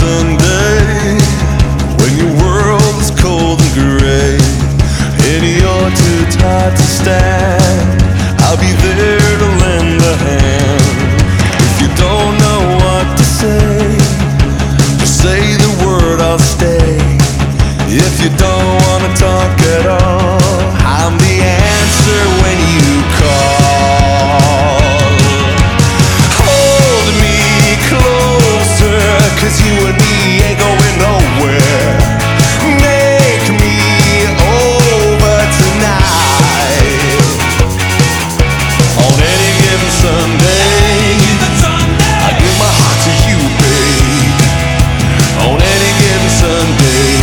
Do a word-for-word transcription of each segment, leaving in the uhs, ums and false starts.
Sunday, when your world is cold and gray, and you're too tired to stand, I'll be there to lend a hand. If you don't know what to say, just say the word, I'll stay. If you don't wanna talk at all, I'm the answer when you call. Hold me closer, 'cause you and me ain't going nowhere. Make me over tonight. On any given Sunday, I give my heart to you, babe. On any given Sunday.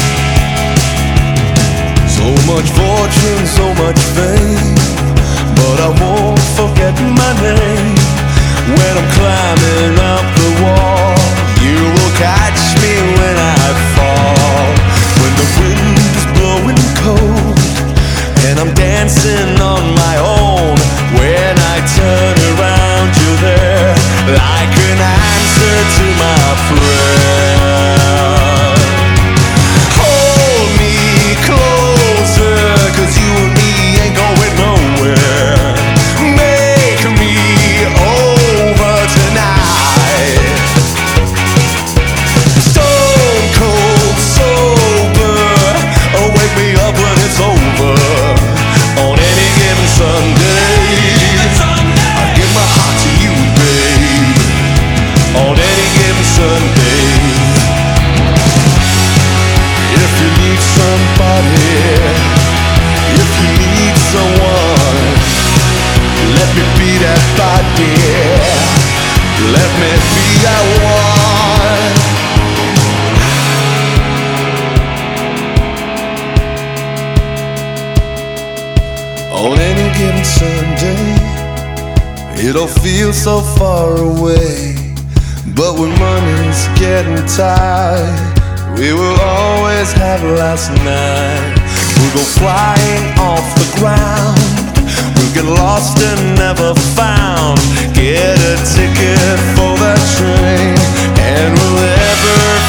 So much fortune, so much fame, but I won't forget my name. When I'm climbing up the wall, you will catch me when I fall. When the wind is blowing cold and I'm dancing on my own, when I turn around, you're there like an answer to my prayer. Hold me closer, 'cause you and me ain't going nowhere. Make me over tonight. Stone cold sober, oh, wake me up when it's over. On any given Sunday, I give my heart to you, babe. On any given Sunday. If you need somebody, if you need someone, let me be that body. Let me be that one. On any given Sunday, it'll feel so far away, but when money's getting tight, we will always have last night. We'll go flying off the ground, we'll get lost and never found. Get a ticket for that train, and we'll ever